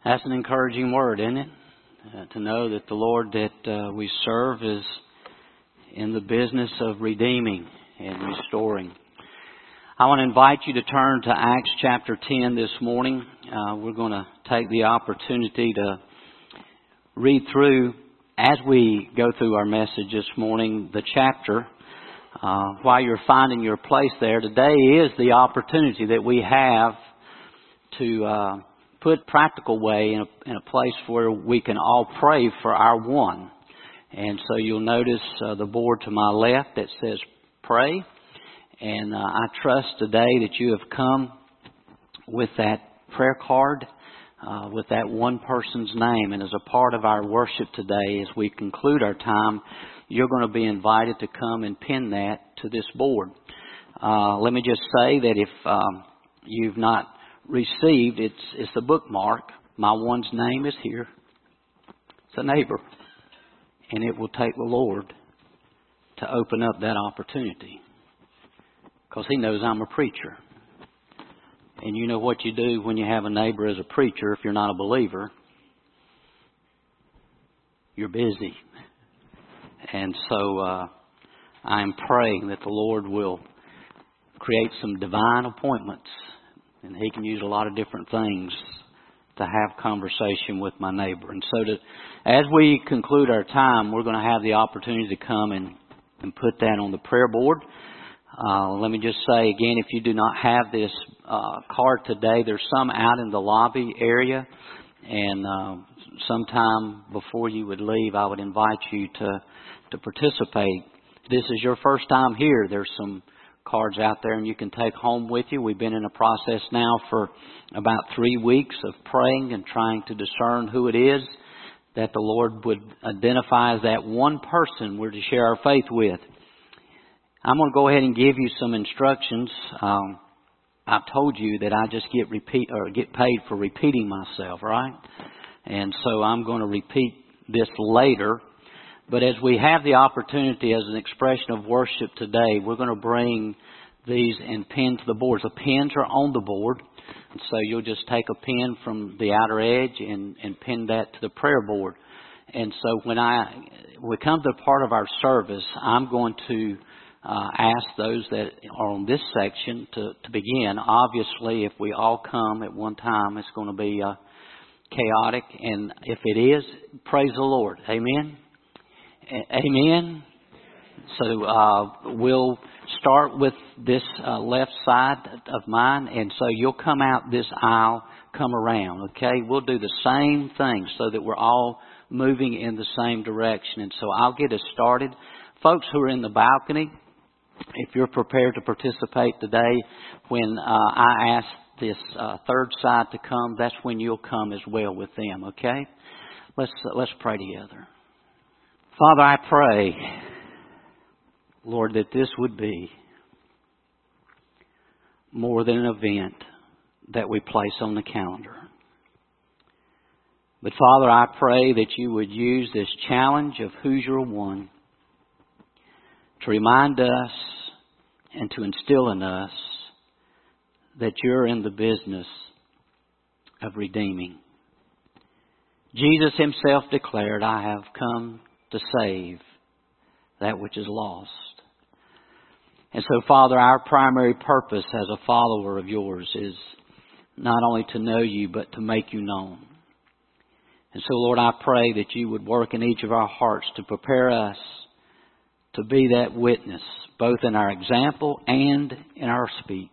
That's an encouraging word, isn't it? To know that the Lord that we serve is in the business of redeeming and restoring. I want to invite you to turn to Acts chapter 10 this morning. We're going to take the opportunity to read through, as we go through our message this morning, the chapter. While you're finding your place there, today is the opportunity that we have to put practical way in a place where we can all pray for our one. And so you'll notice the board to my left that says pray. And I trust today that you have come with that prayer card, with that one person's name. And as a part of our worship today, as we conclude our time, you're going to be invited to come and pin that to this board. Let me just say that if you've not received, it's a bookmark. My one's name is here. It's a neighbor. And it will take the Lord to open up that opportunity. Because He knows I'm a preacher. And you know what you do when you have a neighbor as a preacher if you're not a believer. You're busy. And so I'm praying that the Lord will create some divine appointments. And He can use a lot of different things to have conversation with my neighbor. And so as we conclude our time, we're going to have the opportunity to come and put that on the prayer board. Let me just say again, if you do not have this card today, there's some out in the lobby area. And sometime before you would leave, I would invite you to participate. If this is your first time here, there's some cards out there and you can take home with you. We've been in a process now for about 3 weeks of praying and trying to discern who it is that the Lord would identify as that one person we're to share our faith with. I'm going to go ahead and give you some instructions. I've told you that I just get paid for repeating myself, right? And so I'm going to repeat this later. But as we have the opportunity as an expression of worship today, we're going to bring these and pin to the boards. The pins are on the board. And so you'll just take a pin from the outer edge and pin that to the prayer board. And so when we come to the part of our service, I'm going to ask those that are on this section to begin. Obviously, if we all come at one time, it's going to be chaotic. And if it is, praise the Lord. Amen. Amen. So we'll start with this left side of mine, and so you'll come out this aisle, come around, okay? We'll do the same thing so that we're all moving in the same direction. And so I'll get us started. Folks who are in the balcony, if you're prepared to participate today, when I ask this third side to come, that's when you'll come as well with them, okay? Let's pray together. Father, I pray, Lord, that this would be more than an event that we place on the calendar. But Father, I pray that you would use this challenge of Who's Your One to remind us and to instill in us that you're in the business of redeeming. Jesus Himself declared, I have come to save that which is lost. And so, Father, our primary purpose as a follower of yours is not only to know you, but to make you known. And so, Lord, I pray that you would work in each of our hearts to prepare us to be that witness, both in our example and in our speech,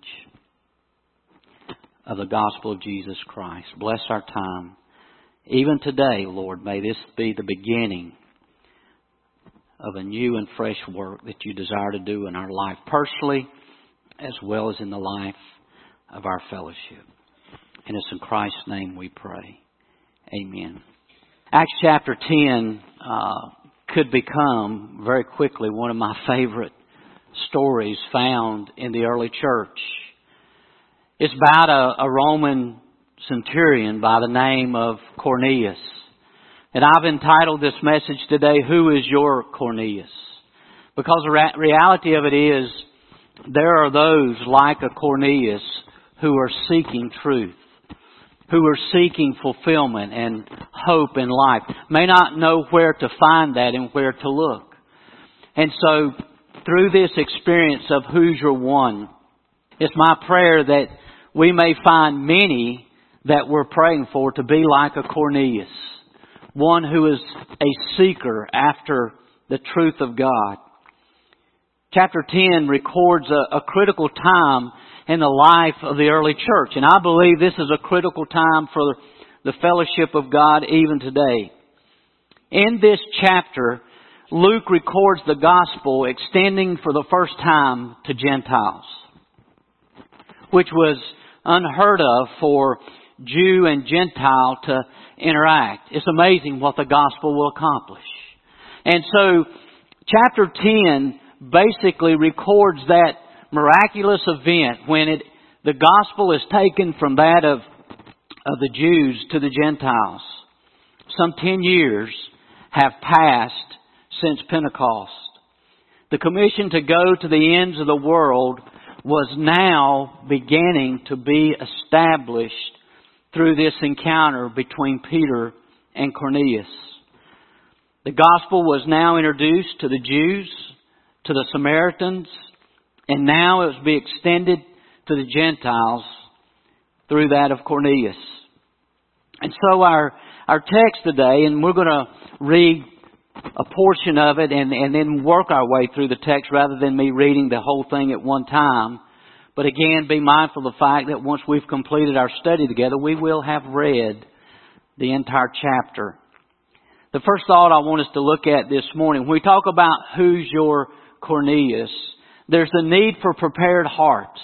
of the gospel of Jesus Christ. Bless our time. Even today, Lord, may this be the beginning of a new and fresh work that you desire to do in our life personally, as well as in the life of our fellowship. And it's in Christ's name we pray. Amen. Acts chapter 10 could become very quickly one of my favorite stories found in the early church. It's about a Roman centurion by the name of Cornelius. And I've entitled this message today, Who is Your Cornelius? Because the reality of it is, there are those like a Cornelius who are seeking truth. who are seeking fulfillment and hope in life may not know where to find that and where to look. And so, through this experience of Who's Your One, it's my prayer that we may find many that we're praying for to be like a Cornelius, one who is a seeker after the truth of God. Chapter 10 records a critical time in the life of the early church. And I believe this is a critical time for the fellowship of God even today. In this chapter, Luke records the gospel extending for the first time to Gentiles, which was unheard of for Jew and Gentile to interact. It's amazing what the gospel will accomplish. And so, chapter 10 basically records that miraculous event when the gospel is taken from that of the Jews to the Gentiles. Some 10 years have passed since Pentecost. The commission to go to the ends of the world was now beginning to be established through this encounter between Peter and Cornelius. The gospel was now introduced to the Jews, to the Samaritans, and now it was to be extended to the Gentiles through that of Cornelius. And so our text today, and we're going to read a portion of it and then work our way through the text rather than me reading the whole thing at one time. But again, be mindful of the fact that once we've completed our study together, we will have read the entire chapter. The first thought I want us to look at this morning, when we talk about who's your Cornelius, there's the need for prepared hearts.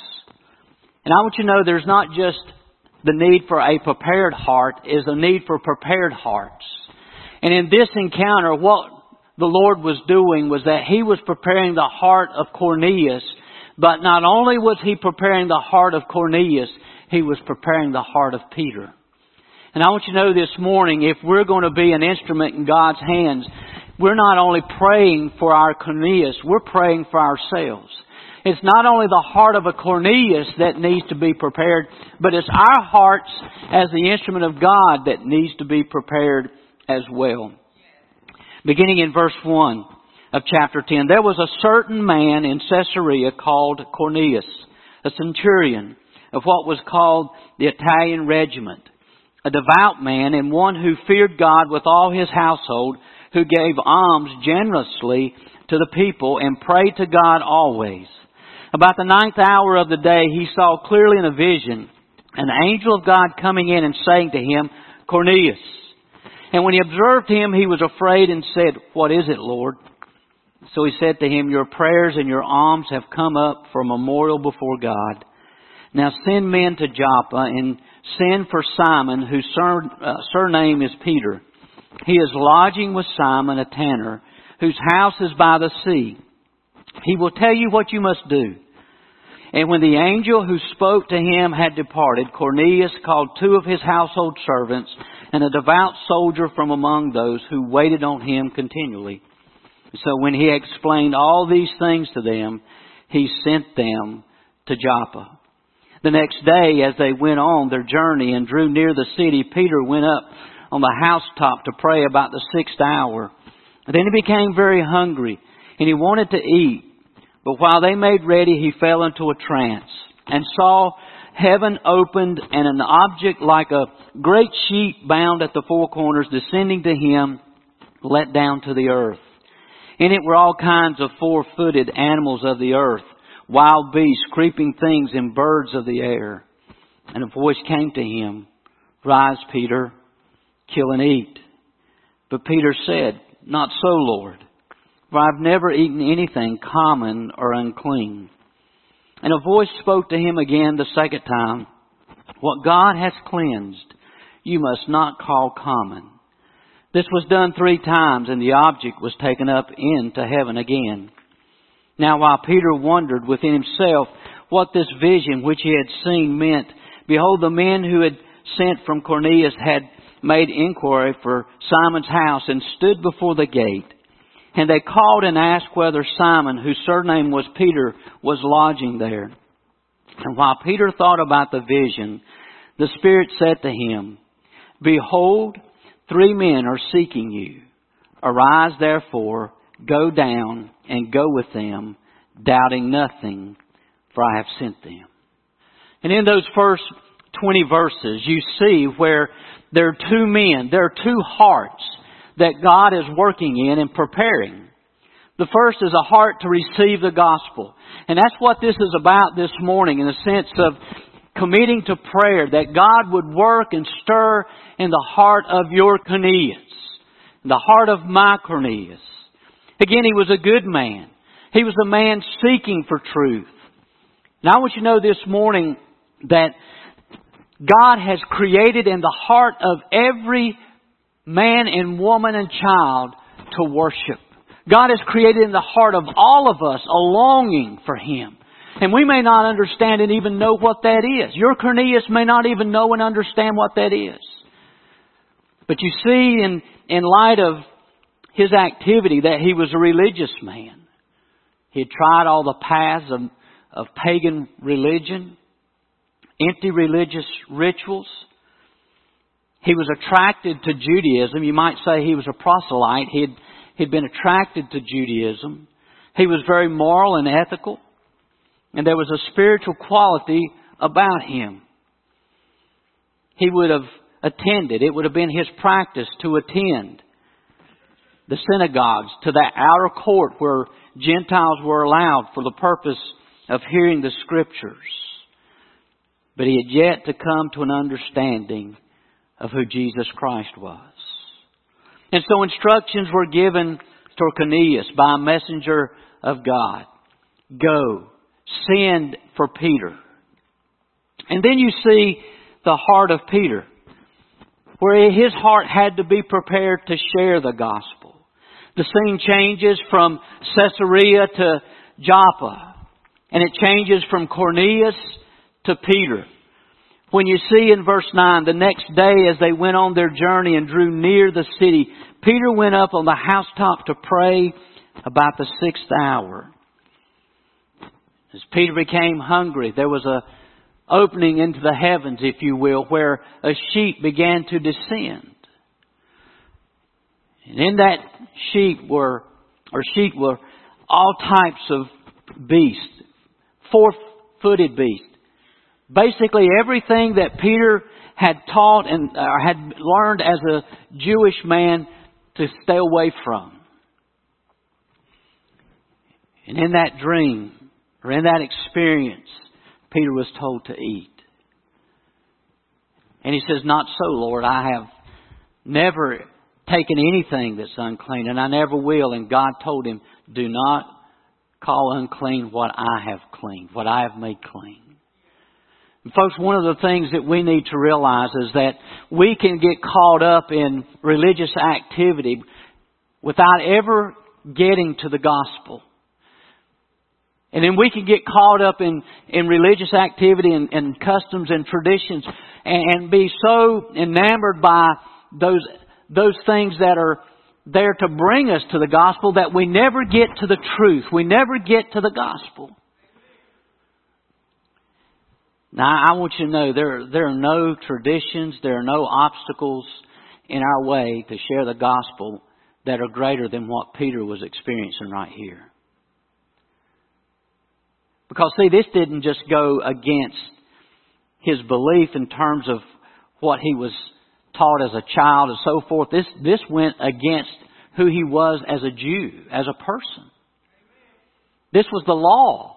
And I want you to know there's not just the need for a prepared heart, is a need for prepared hearts. And in this encounter, what the Lord was doing was that He was preparing the heart of Cornelius. But not only was He preparing the heart of Cornelius, He was preparing the heart of Peter. And I want you to know this morning, if we're going to be an instrument in God's hands, we're not only praying for our Cornelius, we're praying for ourselves. It's not only the heart of a Cornelius that needs to be prepared, but it's our hearts as the instrument of God that needs to be prepared as well. Beginning in verse 1 of chapter 10, there was a certain man in Caesarea called Cornelius, a centurion of what was called the Italian regiment, a devout man and one who feared God with all his household, who gave alms generously to the people and prayed to God always. About the 9th hour of the day, he saw clearly in a vision an angel of God coming in and saying to him, Cornelius. And when he observed him, he was afraid and said, What is it, Lord? So he said to him, Your prayers and your alms have come up for a memorial before God. Now send men to Joppa and send for Simon, whose surname is Peter. He is lodging with Simon, a tanner, whose house is by the sea. He will tell you what you must do. And when the angel who spoke to him had departed, Cornelius called 2 of his household servants and a devout soldier from among those who waited on him continually. So when he explained all these things to them, he sent them to Joppa. The next day, as they went on their journey and drew near the city, Peter went up on the housetop to pray about the 6th hour. Then he became very hungry, and he wanted to eat. But while they made ready, he fell into a trance, and saw heaven opened, and an object like a great sheet bound at the 4 corners descending to him, let down to the earth. In it were all kinds of 4-footed animals of the earth, wild beasts, creeping things, and birds of the air. And a voice came to him, Rise, Peter, kill and eat. But Peter said, Not so, Lord, for I've never eaten anything common or unclean. And a voice spoke to him again the second time, What God has cleansed, you must not call common. This was done 3 times, and the object was taken up into heaven again. Now while Peter wondered within himself what this vision which he had seen meant, behold, the men who had sent from Cornelius had made inquiry for Simon's house and stood before the gate. And they called and asked whether Simon, whose surname was Peter, was lodging there. And while Peter thought about the vision, The Spirit said to him, Behold, 3 men are seeking you. Arise therefore, go down and go with them, doubting nothing, for I have sent them. And in those first 20 verses, you see where there are 2 men, there are 2 hearts that God is working in and preparing. The first is a heart to receive the gospel. And that's what this is about this morning, in the sense of committing to prayer, that God would work and stir in the heart of your Cornelius, the heart of my Cornelius. Again, he was a good man. He was a man seeking for truth. And I want you to know this morning that God has created in the heart of every man and woman and child to worship. God has created in the heart of all of us a longing for Him. And we may not understand and even know what that is. Your Cornelius may not even know and understand what that is. But you see, in light of his activity, that he was a religious man. He had tried all the paths of pagan religion, empty religious rituals. He was attracted to Judaism. You might say he was a proselyte. He'd been attracted to Judaism. He was very moral and ethical. And there was a spiritual quality about him. He would have attended. It would have been his practice to attend the synagogues, to that outer court where Gentiles were allowed for the purpose of hearing the Scriptures. But he had yet to come to an understanding of who Jesus Christ was. And so instructions were given to Cornelius by a messenger of God. Go, send for Peter. And then you see the heart of Peter, where his heart had to be prepared to share the gospel. The scene changes from Caesarea to Joppa. And it changes from Cornelius to Peter. When you see in verse 9, the next day as they went on their journey and drew near the city, Peter went up on the housetop to pray about the 6th hour. As Peter became hungry, there was a opening into the heavens, if you will, where a sheet began to descend. And in that sheet were all types of beasts, 4-footed beasts. Basically everything that Peter had taught and had learned as a Jewish man to stay away from. And in that dream, or in that experience, Peter was told to eat. And he says, Not so, Lord. I have never taken anything that's unclean, and I never will. And God told him, Do not call unclean what I have cleaned, what I have made clean. And folks, one of the things that we need to realize is that we can get caught up in religious activity without ever getting to the gospel. And then we can get caught up in religious activity and customs and traditions and be so enamored by those things that are there to bring us to the gospel that we never get to the truth. We never get to the gospel. Now, I want you to know there are no traditions, there are no obstacles in our way to share the gospel that are greater than what Peter was experiencing right here. Because, see, this didn't just go against his belief in terms of what he was taught as a child and so forth. This went against who he was as a Jew, as a person. This was the law.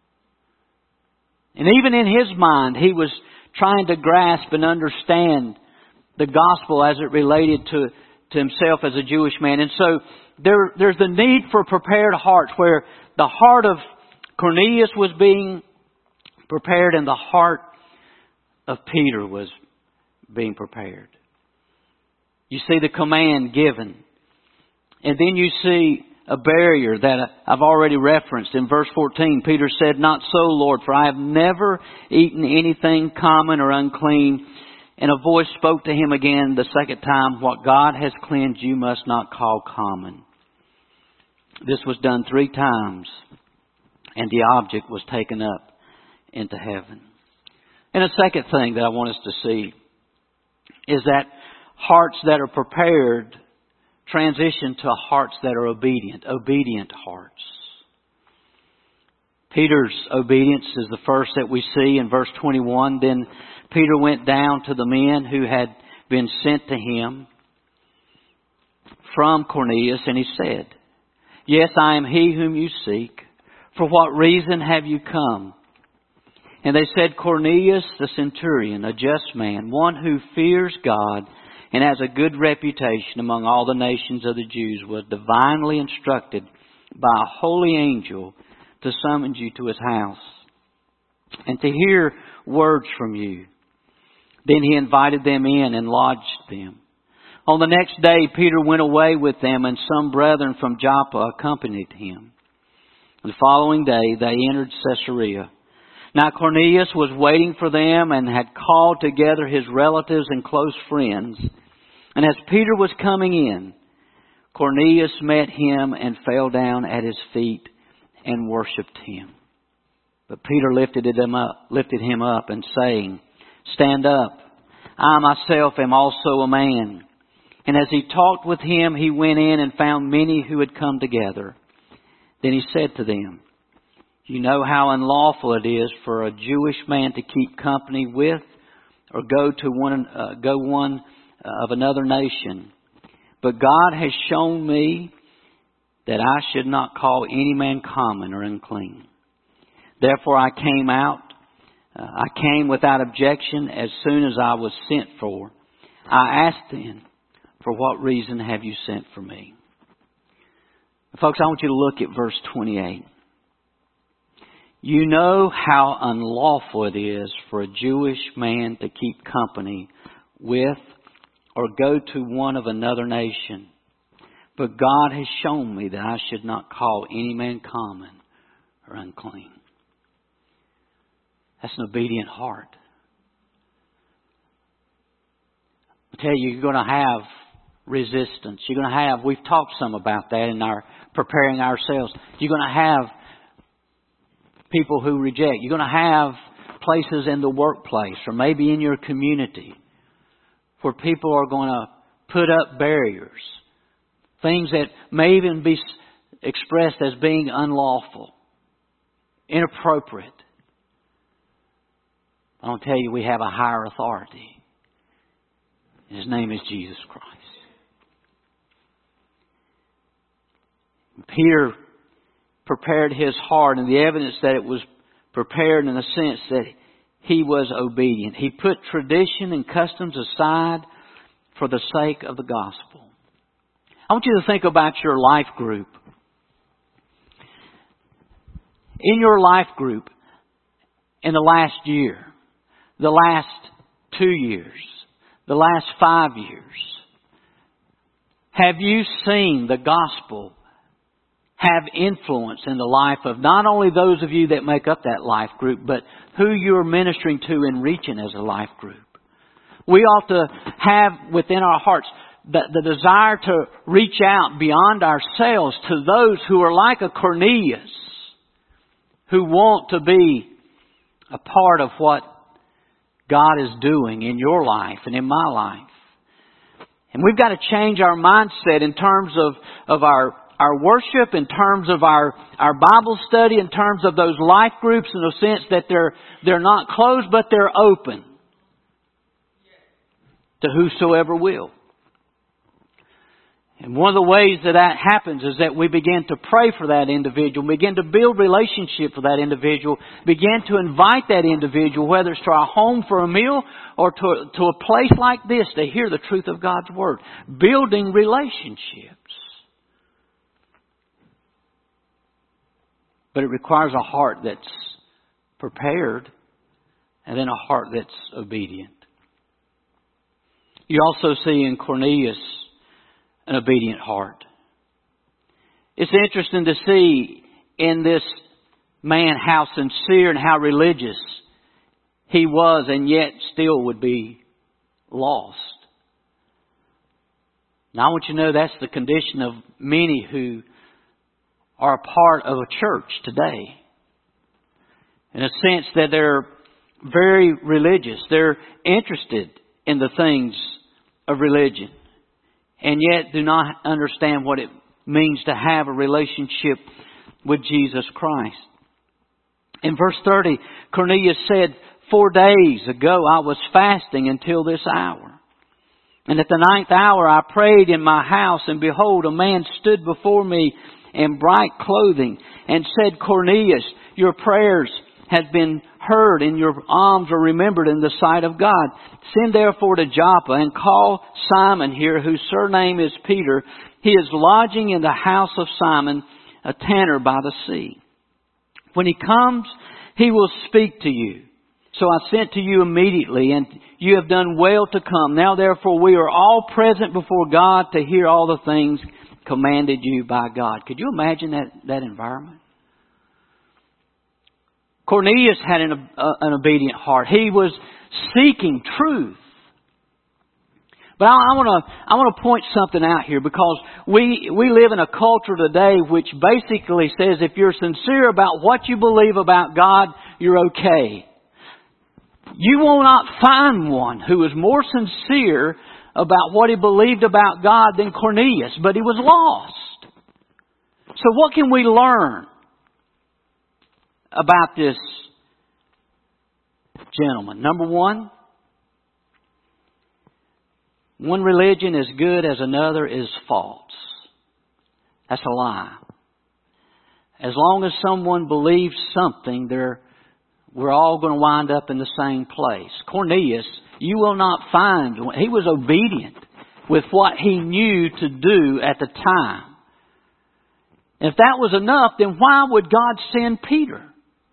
And even in his mind, he was trying to grasp and understand the gospel as it related to himself as a Jewish man. And so there's the need for prepared hearts, where the heart of Cornelius was being prepared and the heart of Peter was being prepared. You see the command given. And then you see a barrier that I've already referenced. In verse 14, Peter said, Not so, Lord, for I have never eaten anything common or unclean. And a voice spoke to him again the second time, What God has cleansed you must not call common. This was done 3 times, and the object was taken up into heaven. And a second thing that I want us to see is that hearts that are prepared transition to hearts that are obedient hearts. Peter's obedience is the first that we see in verse 21. Then Peter went down to the men who had been sent to him from Cornelius, and he said, "Yes, I am he whom you seek. For what reason have you come?" And they said, "Cornelius the centurion, a just man, one who fears God and has a good reputation among all the nations of the Jews, was divinely instructed by a holy angel to summon you to his house and to hear words from you." Then he invited them in and lodged them. On the next day, Peter went away with them, and some brethren from Joppa accompanied him. The following day, they entered Caesarea. Now Cornelius was waiting for them and had called together his relatives and close friends. And as Peter was coming in, Cornelius met him and fell down at his feet and worshipped him. But Peter lifted him up and saying, "Stand up. I myself am also a man." And as he talked with him, he went in and found many who had come together. Then he said to them, "You know how unlawful it is for a Jewish man to keep company with or go one of another nation. But God has shown me that I should not call any man common or unclean. Therefore I came without objection as soon as I was sent for. I asked then, 'For what reason have you sent for me?'" Folks, I want you to look at verse 28. "You know how unlawful it is for a Jewish man to keep company with or go to one of another nation. But God has shown me that I should not call any man common or unclean." That's an obedient heart. I tell you, you're going to have resistance. You're going to have, we've talked some about that in our preparing ourselves. You're going to have people who reject. You're going to have places in the workplace or maybe in your community where people are going to put up barriers. Things that may even be expressed as being unlawful, inappropriate. I want to tell you, we have a higher authority. His name is Jesus Christ. Peter prepared his heart, and the evidence that it was prepared in the sense that he was obedient. He put tradition and customs aside for the sake of the gospel. I want you to think about your life group. In your life group, in the last year, the last 2 years, the last 5 years, have you seen the gospel have influence in the life of not only those of you that make up that life group, but who you're ministering to and reaching as a life group? We ought to have within our hearts the desire to reach out beyond ourselves to those who are like a Cornelius, who want to be a part of what God is doing in your life and in my life. And we've got to change our mindset in terms of our worship, in terms of our Bible study, in terms of those life groups, in the sense that they're not closed, but they're open to whosoever will. And one of the ways that happens is that we begin to pray for that individual, begin to build relationship for that individual, begin to invite that individual, whether it's to our home for a meal or to a place like this to hear the truth of God's Word. Building relationships. But it requires a heart that's prepared and then a heart that's obedient. You also see in Cornelius an obedient heart. It's interesting to see in this man how sincere and how religious he was, and yet still would be lost. Now I want you to know that's the condition of many who are a part of a church today. In a sense that very religious. They're interested in the things of religion, and yet do not understand what it means to have a relationship with Jesus Christ. In verse 30, Cornelius said, 4 days ago I was fasting until this hour. And at the 9th hour I prayed in my house, and behold, a man stood before me in bright clothing and said, Cornelius, your prayers have been heard, and your alms are remembered in the sight of God. Send therefore to Joppa and call Simon here, whose surname is Peter. He is lodging in the house of Simon, a tanner by the sea. When he comes, he will speak to you. So I sent to you immediately, and you have done well to come. Now therefore we are all present before God to hear all the things commanded you by God. Could you imagine that environment? Cornelius had an obedient heart. He was seeking truth. But I want to point something out here, because we live in a culture today which basically says if you're sincere about what you believe about God, you're okay. You will not find one who was more sincere about what he believed about God than Cornelius, but he was lost. So what can we learn about this gentleman? Number one religion as good as another is false. That's a lie. As long as someone believes something, we're all going to wind up in the same place. Cornelius, you will not find, he was obedient with what he knew to do at the time. If that was enough, then why would God send Peter?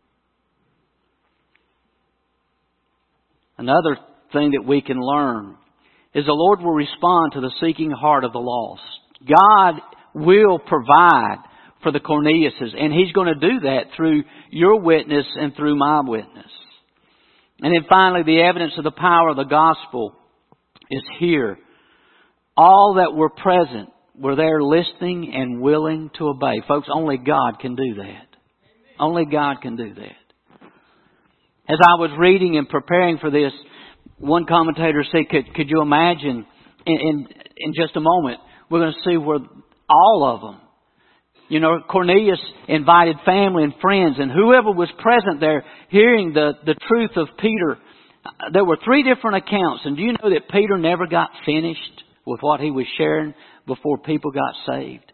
Another thing that we can learn is the Lord will respond to the seeking heart of the lost. God will provide for the Corneliuses, and He's going to do that through your witness and through my witness. And then finally, the evidence of the power of the gospel is here. All that were present were there listening and willing to obey. Folks, only God can do that. Only God can do that. As I was reading and preparing for this, one commentator said, could you imagine, in just a moment, we're going to see where all of them, you know, Cornelius invited family and friends, and whoever was present there hearing the truth of Peter. There were 3 different accounts, and do you know that Peter never got finished with what he was sharing before people got saved?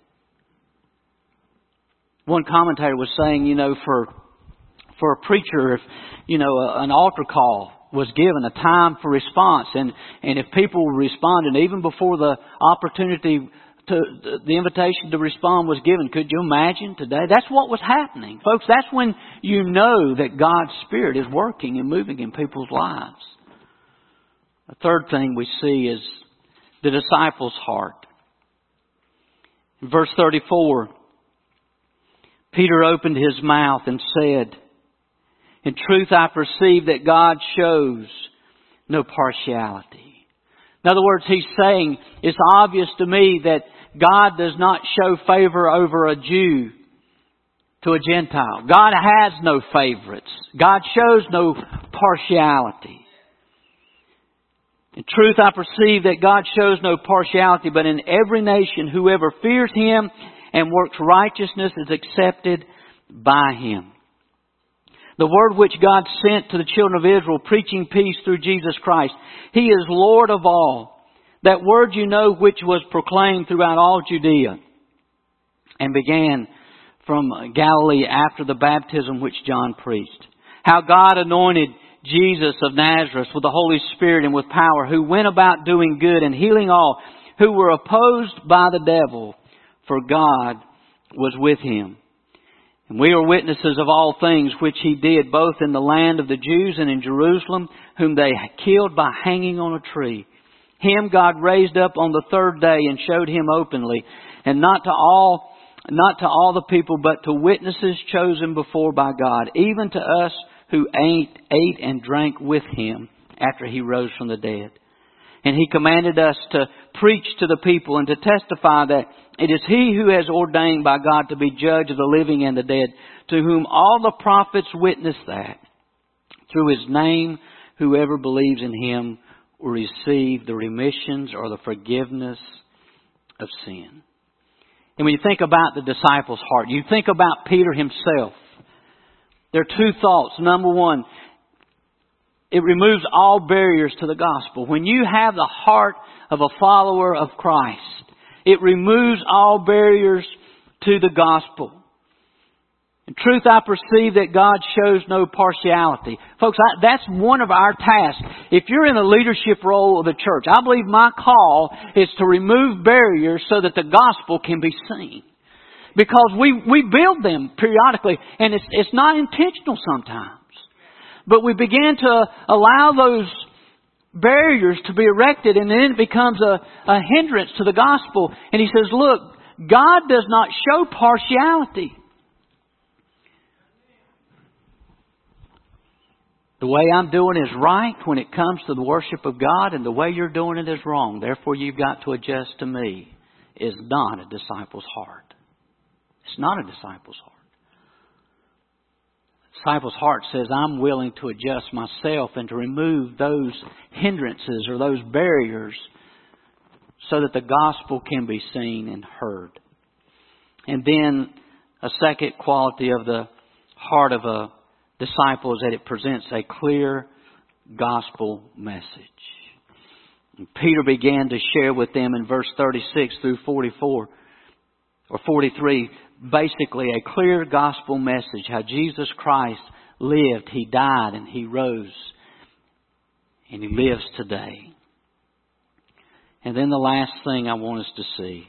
One commentator was saying, you know, for a preacher, if, you know, an altar call was given, a time for response, and if people responded even before the opportunity to the invitation to respond was given, could you imagine today? That's what was happening. Folks, that's when you know that God's Spirit is working and moving in people's lives. The third thing we see is the disciples' heart. In verse 34, Peter opened his mouth and said, in truth, I perceive that God shows no partiality. In other words, he's saying, it's obvious to me that God does not show favor over a Jew to a Gentile. God has no favorites. God shows no partiality. In truth, I perceive that God shows no partiality, but in every nation, whoever fears Him and works righteousness is accepted by Him. The word which God sent to the children of Israel, preaching peace through Jesus Christ. He is Lord of all. That word you know which was proclaimed throughout all Judea and began from Galilee after the baptism which John preached. How God anointed Jesus of Nazareth with the Holy Spirit and with power, who went about doing good and healing all who were opposed by the devil, for God was with Him. And we are witnesses of all things which He did, both in the land of the Jews and in Jerusalem, whom they killed by hanging on a tree. Him God raised up on the 3rd day and showed Him openly, and not to all the people, but to witnesses chosen before by God, even to us who ate and drank with Him after He rose from the dead. And He commanded us to preach to the people and to testify that it is He who has ordained by God to be judge of the living and the dead, to whom all the prophets witness that Through His name, whoever believes in Him will receive the remissions or the forgiveness of sin. And when you think about the disciples' heart, you think about Peter himself. There are two thoughts. Number one, it removes all barriers to the gospel. When you have the heart of a follower of Christ, it removes all barriers to the gospel. In truth, I perceive that God shows no partiality. Folks, that's one of our tasks. If you're in a leadership role of the church, I believe my call is to remove barriers so that the gospel can be seen. Because we build them periodically, and it's not intentional sometimes. But we begin to allow those barriers to be erected, and then it becomes a hindrance to the gospel. And He says, look, God does not show partiality. The way I'm doing is right when it comes to the worship of God, and the way you're doing it is wrong. Therefore, you've got to adjust to me. Is not a disciple's heart. It's not a disciple's heart. The disciple's heart says, I'm willing to adjust myself and to remove those hindrances or those barriers so that the gospel can be seen and heard. And then a second quality of the heart of a disciple is that it presents a clear gospel message. And Peter began to share with them in verse 36 through 44 or 43, basically a clear gospel message, how Jesus Christ lived, He died, and He rose, and He lives today. And then the last thing I want us to see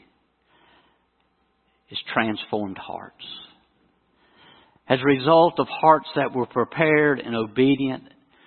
is transformed hearts. As a result of hearts that were prepared and obedient,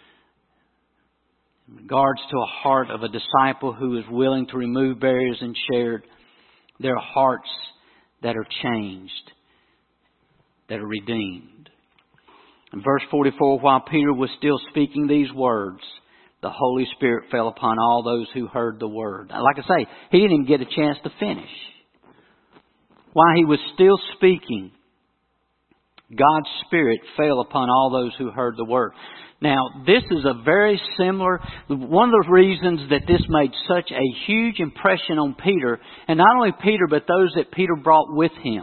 in regards to a heart of a disciple who is willing to remove barriers and share, there are hearts that are changed, that are redeemed. In verse 44, while Peter was still speaking these words, the Holy Spirit fell upon all those who heard the word. Like I say, he didn't even get a chance to finish. While he was still speaking, God's Spirit fell upon all those who heard the word. Now, this is a very similar, one of the reasons that this made such a huge impression on Peter, and not only Peter, but those that Peter brought with him,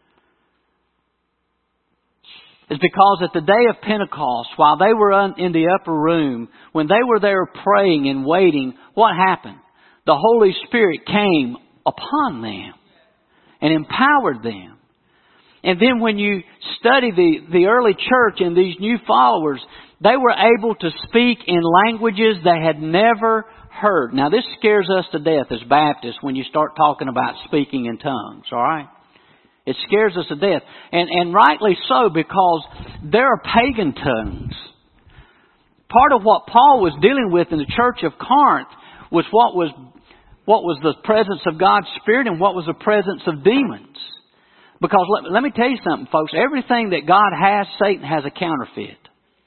is because at the day of Pentecost, while they were in the upper room, when they were there praying and waiting, what happened? The Holy Spirit came upon them and empowered them. And then when you study the early church and these new followers, they were able to speak in languages they had never heard. Now this scares us to death as Baptists when you start talking about speaking in tongues, alright? It scares us to death. And rightly so, because there are pagan tongues. Part of what Paul was dealing with in the church of Corinth was what was the presence of God's Spirit and what was the presence of demons. Because let me tell you something, folks. Everything that God has, Satan has a counterfeit.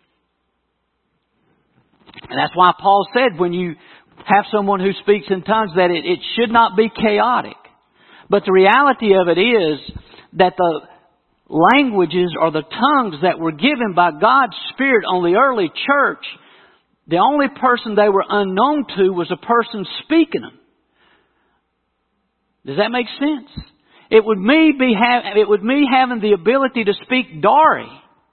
And that's why Paul said when you have someone who speaks in tongues that it should not be chaotic. But the reality of it is that the languages or the tongues that were given by God's Spirit on the early church, the only person they were unknown to was a person speaking them. Does that make sense? It would me having the ability to speak Dari,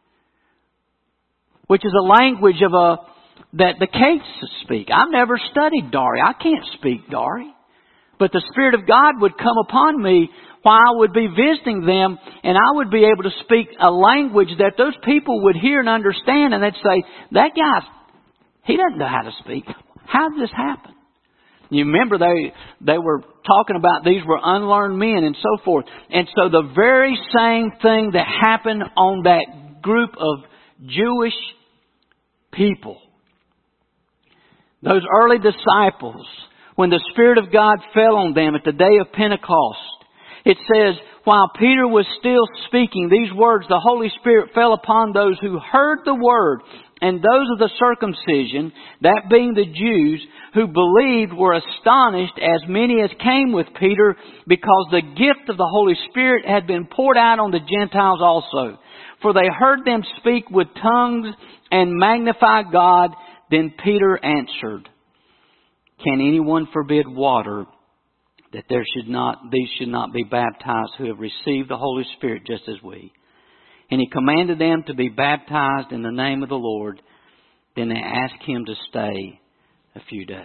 which is a language that the Cates speak. I've never studied Dari. I can't speak Dari. But the Spirit of God would come upon me while I would be visiting them, and I would be able to speak a language that those people would hear and understand, and they'd say, that guy, he doesn't know how to speak. How did this happen? You remember they were talking about these were unlearned men and so forth. And so the very same thing that happened on that group of Jewish people, those early disciples, when the Spirit of God fell on them at the day of Pentecost, it says, while Peter was still speaking these words, the Holy Spirit fell upon those who heard the word, and those of the circumcision, that being the Jews, who believed were astonished, as many as came with Peter, because the gift of the Holy Spirit had been poured out on the Gentiles also. For they heard them speak with tongues and magnify God. Then Peter answered, Can anyone forbid water that these should not be baptized who have received the Holy Spirit just as we? And he commanded them to be baptized in the name of the Lord. Then they asked him to stay a few days.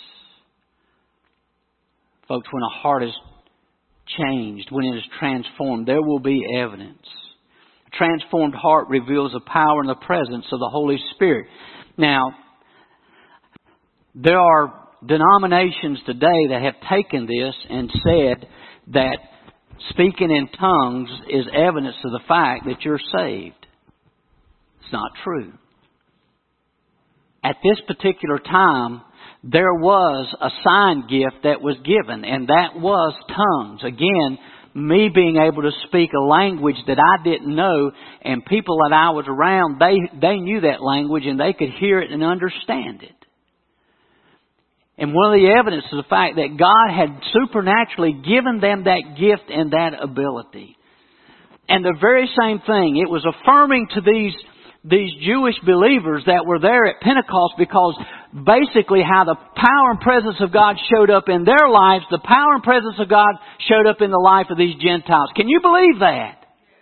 Folks, when a heart is changed, when it is transformed, there will be evidence. A transformed heart reveals the power and the presence of the Holy Spirit. Now, there are denominations today that have taken this and said that speaking in tongues is evidence of the fact that you're saved. It's not true. At this particular time, there was a sign gift that was given, and that was tongues. Again, me being able to speak a language that I didn't know, and people that I was around, they knew that language and they could hear it and understand it. And one of the evidence is the fact that God had supernaturally given them that gift and that ability. And the very same thing, it was affirming to these Jewish believers that were there at Pentecost, because basically how the power and presence of God showed up in their lives, the power and presence of God showed up in the life of these Gentiles. Can you believe that?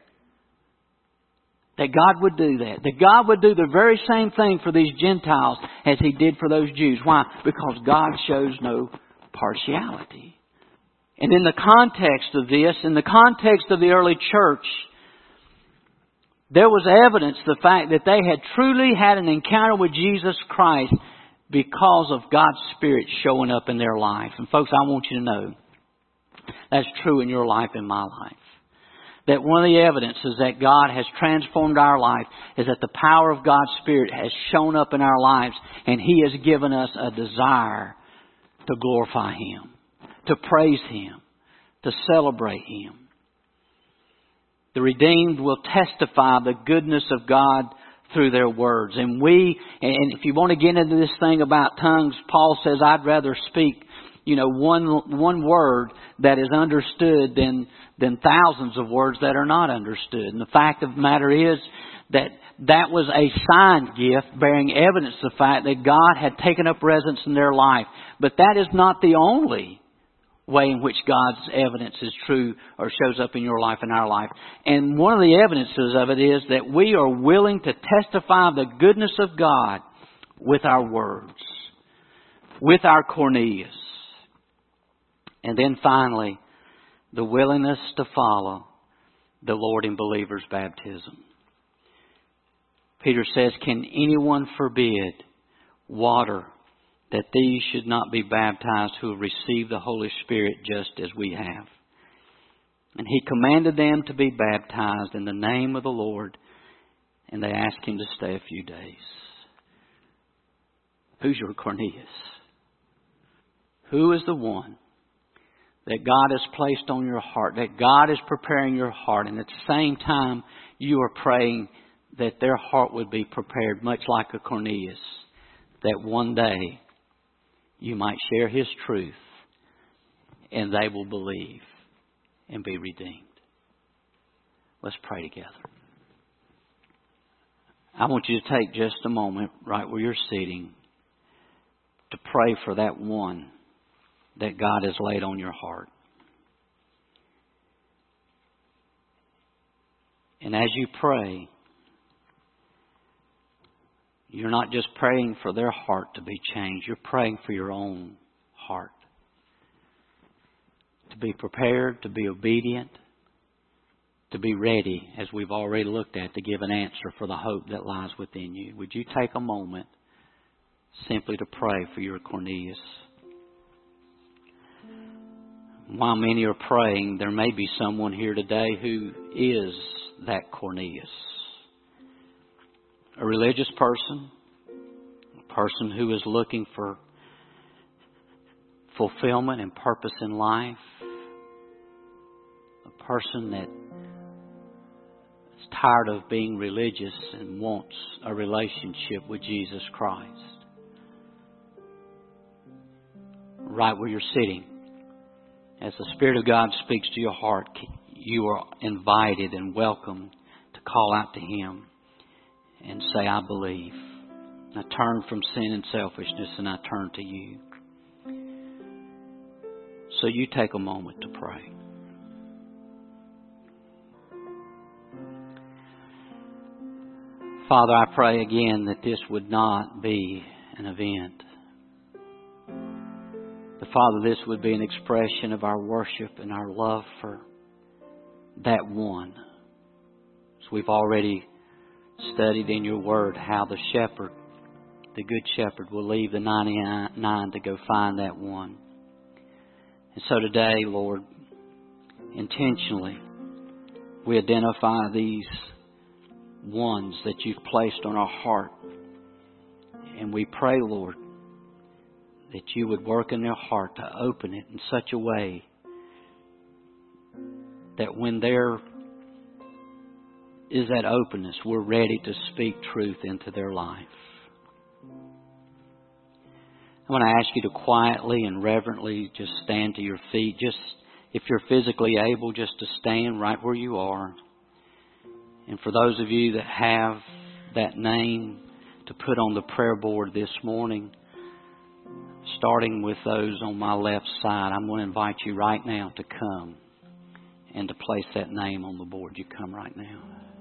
That God would do that. That God would do the very same thing for these Gentiles as He did for those Jews. Why? Because God shows no partiality. And in the context of this, in the context of the early church, there was evidence of the fact that they had truly had an encounter with Jesus Christ because of God's Spirit showing up in their life. And folks, I want you to know that's true in your life and my life. That one of the evidences that God has transformed our life is that the power of God's Spirit has shown up in our lives, and He has given us a desire to glorify Him, to praise Him, to celebrate Him. The redeemed will testify the goodness of God through their words. And if you want to get into this thing about tongues, Paul says, I'd rather speak, one word that is understood than thousands of words that are not understood. And the fact of the matter is that was a sign gift bearing evidence of the fact that God had taken up residence in their life. But that is not the only way in which God's evidence is true or shows up in your life and our life. And one of the evidences of it is that we are willing to testify the goodness of God with our words, with our Cornelius. And then finally, the willingness to follow the Lord in believers' baptism. Peter says, Can anyone forbid water that these should not be baptized who have received the Holy Spirit just as we have? And he commanded them to be baptized in the name of the Lord, and they asked him to stay a few days. Who's your Cornelius? Who is the one that God has placed on your heart, that God is preparing your heart, and at the same time you are praying that their heart would be prepared, much like a Cornelius, that one day you might share His truth and they will believe and be redeemed. Let's pray together. I want you to take just a moment right where you're sitting to pray for that one that God has laid on your heart. And as you pray, you're not just praying for their heart to be changed. You're praying for your own heart. To be prepared, to be obedient, to be ready, as we've already looked at, to give an answer for the hope that lies within you. Would you take a moment simply to pray for your Cornelius? While many are praying, there may be someone here today who is that Cornelius. A religious person, a person who is looking for fulfillment and purpose in life, a person that is tired of being religious and wants a relationship with Jesus Christ. Right where you're sitting, as the Spirit of God speaks to your heart, you are invited and welcome to call out to Him and say, I believe. I turn from sin and selfishness and I turn to You. So you take a moment to pray. Father, I pray again that this would not be an event. But Father, this would be an expression of our worship and our love for that one. So we've already studied in Your Word how the shepherd, the good shepherd, will leave the 99 to go find that one. And so today, Lord, intentionally, we identify these ones that You've placed on our heart. And we pray, Lord, that You would work in their heart to open it in such a way that when there is that openness, we're ready to speak truth into their life. I want to ask you to quietly and reverently just stand to your feet. Just, if you're physically able, just to stand right where you are. And for those of you that have that name to put on the prayer board this morning, starting with those on my left side, I'm going to invite you right now to come and to place that name on the board. You come right now.